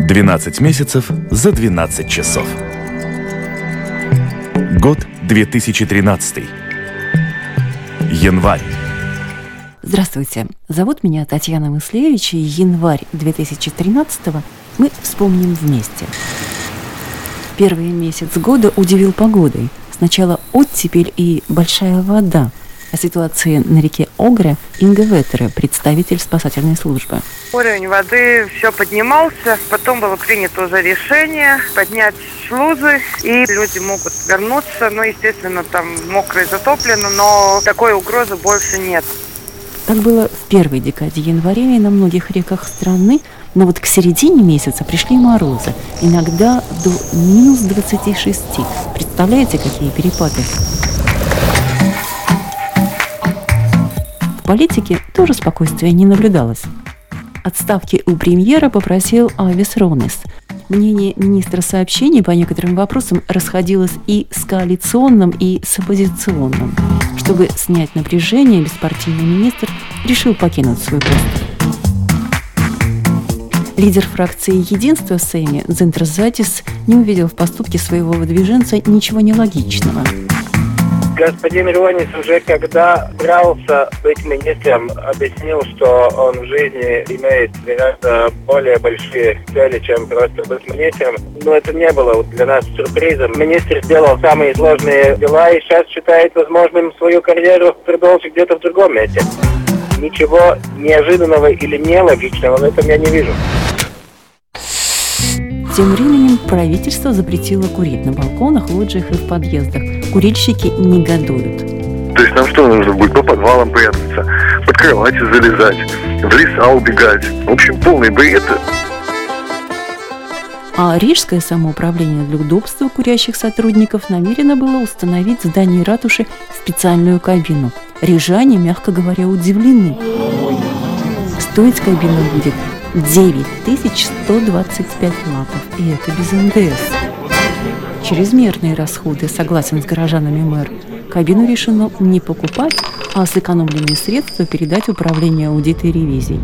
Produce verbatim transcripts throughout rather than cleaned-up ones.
двенадцать месяцев за двенадцать часов. Год две тысячи тринадцатый. Январь. Здравствуйте, зовут меня Татьяна Мыслевич, и январь две тысячи тринадцатого мы вспомним вместе. Первый месяц года удивил погодой. Сначала оттепель и большая вода. О ситуации на реке Огре Инга Ветере, представитель спасательной службы. Уровень воды все поднимался, потом было принято уже решение поднять шлюзы, и люди могут вернуться. Ну, естественно, там мокро и затоплено, но такой угрозы больше нет. Так было в первой декаде января и на многих реках страны, но вот к середине месяца пришли морозы, иногда до минус двадцати шести. Представляете, какие перепады? В политике тоже спокойствия не наблюдалось. Отставки у премьера попросил Айвис Ронис. Мнение министра сообщений по некоторым вопросам расходилось и с коалиционным, и с оппозиционным. Чтобы снять напряжение, беспартийный министр решил покинуть свой пост. Лидер фракции «Единство» в Сейме Дзинтрзатис не увидел в поступке своего выдвиженца ничего нелогичного. Господин Ронис уже когда брался быть министром, объяснил, что он в жизни имеет гораздо более большие цели, чем просто быть министром. Но это не было для нас сюрпризом. Министр сделал самые сложные дела и сейчас считает возможным свою карьеру продолжить где-то в другом месте. Ничего неожиданного или нелогичного в этом я не вижу. Тем временем правительство запретило курить на балконах, лоджиях и в подъездах. Курильщики негодуют. То есть нам что, нужно будет по подвалам прятаться, под кровати залезать, в леса убегать. В общем, полный бред. А Рижское самоуправление для удобства курящих сотрудников намерено было установить в здании ратуши специальную кабину. Рижане, мягко говоря, удивлены. Стоить кабина будет девять тысяч сто двадцать пять латов, и это без эн дэ эс. Чрезмерные расходы, согласен с горожанами мэр. Кабину решено не покупать, а сэкономленные средства передать в управление аудита и ревизий.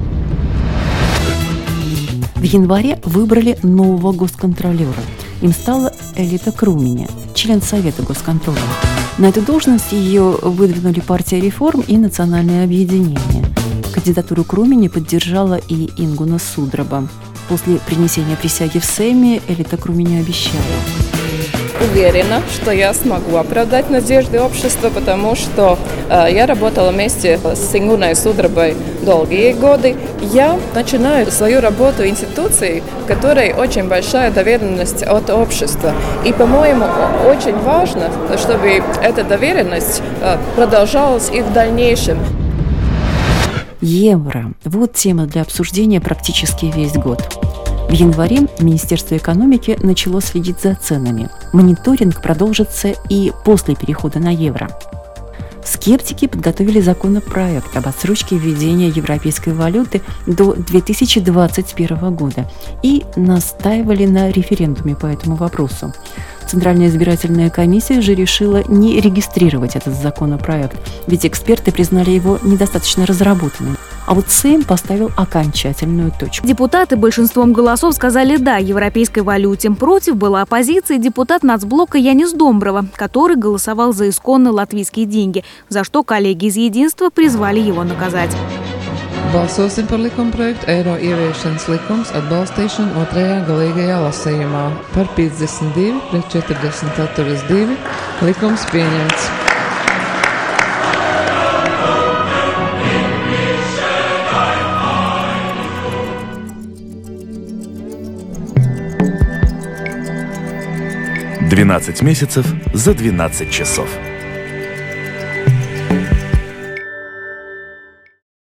В январе выбрали нового госконтролера. Им стала Элита Крумине, член Совета госконтроля. На эту должность ее выдвинули партия реформ и национальное объединение. Кандидатуру Крумине поддержала и Ингуна Судраба. После принесения присяги в Сейме Элита Крумине обещала: уверена, что я смогу оправдать надежды общества, потому что э, я работала вместе с Ингуной Судрабой долгие годы. Я начинаю свою работу в институции, в которой очень большая доверенность от общества. И, по-моему, очень важно, чтобы эта доверенность э, продолжалась и в дальнейшем. Евро. Вот тема для обсуждения практически весь год. В январе Министерство экономики начало следить за ценами. Мониторинг продолжится и после перехода на евро. Скептики подготовили законопроект об отсрочке введения европейской валюты до две тысячи двадцать первого года и настаивали на референдуме по этому вопросу. Центральная избирательная комиссия же решила не регистрировать этот законопроект, ведь эксперты признали его недостаточно разработанным. А вот Сейм поставил окончательную точку. Депутаты большинством голосов сказали «да» европейской валюте. Против была оппозиция и депутат нацблока Янис Домброва, который голосовал за исконно латвийские деньги, за что коллеги из Единства призвали его наказать. Balsosim par likumprojektu eiro ieviešanas likums atbalstīšanu otrajā galīgajā lasījumā. Par piecdesmit divi pret četrdesmit atturas divi likums pieņemts. двенадцать месяцев за двенадцать часов.